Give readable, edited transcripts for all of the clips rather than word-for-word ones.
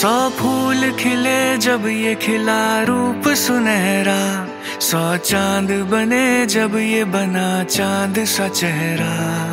100 फूल खिले जब ये खिला रूप सुनहरा, 100 चांद बने जब ये बना चांद सा चेहरा।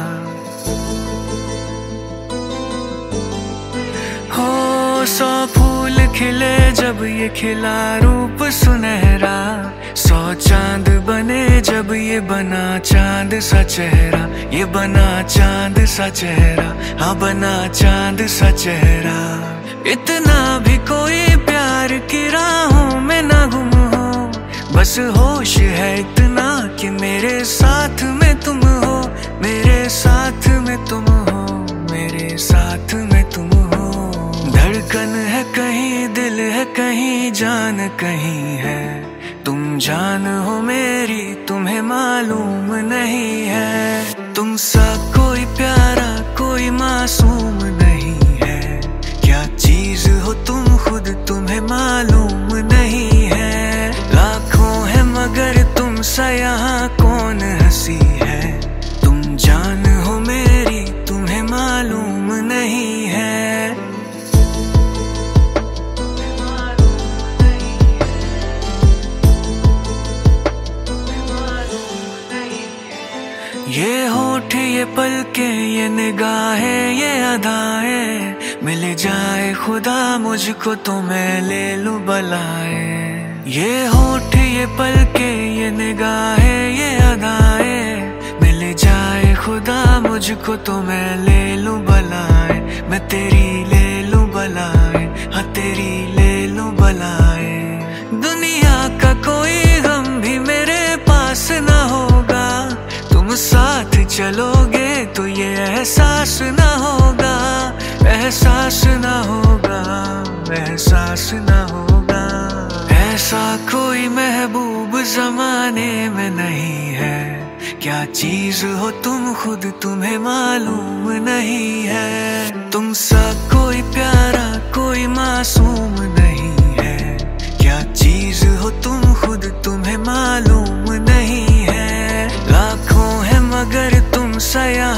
हो 100 फूल खिले जब ये खिला रूप सुनहरा, 100 चांद बने जब ये बना चांद सा चेहरा, ये बना चांद सा चेहरा, हाँ बना चांद सा चेहरा। इतना भी कोई प्यार की राहों में ना गुम हो, बस होश है इतना कि मेरे साथ में तुम हो, मेरे साथ में तुम हो, मेरे साथ में तुम हो। धड़कन है कहीं, दिल है कहीं, जान कहीं है, तुम जान हो मेरी, तुम्हें मालूम नहीं है। तुम सा कोई प्यारा, कोई मासूम नहीं है, क्या चीज हो तुम खुद, तुम्हें मालूम नहीं है। लाखों है मगर तुम सा यहाँ कौन हंसी है, तुम जान हो मेरी, तुम्हें मालूम नहीं है। ये होठ, ये पलके, ये निगाहें, ये अदाएं, मिल जाए खुदा मुझको तो मैं ले लूं बलाए। ये होठ, ये पलके, ये निगाहें, ये अदाएं, मिल जाए खुदा मुझको तो मैं ले लूं बलाए। मैं तेरी ले लूं बलाए, हाँ तेरी ले लूं बलाए। दुनिया का कोई गम भी मेरे पास ना होगा, तुम साथ चलोगे तो ये एहसास ना होगा, एहसास ना होगा, एहसास ना होगा। ऐसा कोई महबूब जमाने में नहीं है, क्या चीज हो तुम खुद, तुम्हें मालूम नहीं है। तुम सा कोई प्यारा, कोई मासूम नहीं है, क्या चीज हो तुम खुद, तुम्हें मालूम नहीं है। लाखों है मगर तुम सा